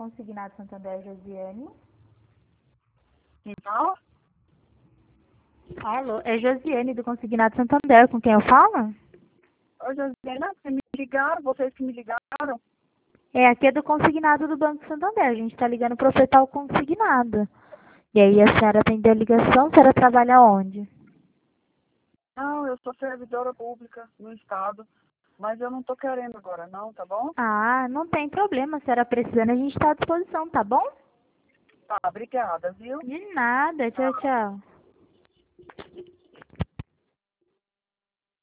Consignado Santander, Josiane. Então, Alô, é Josiane do Consignado Santander, com quem eu falo? ô Josiane, vocês que me ligaram. É, aqui é do Consignado do Banco Santander. A gente está ligando para ofertar o consignado. E aí, a senhora atendeu a ligação, a senhora trabalha onde? Não, eu sou servidora pública no estado, mas eu não tô querendo agora não, tá bom? Ah, não tem problema, a senhora precisando, a gente está à disposição, tá bom? Tá, obrigada, viu? De nada, tchau, tchau.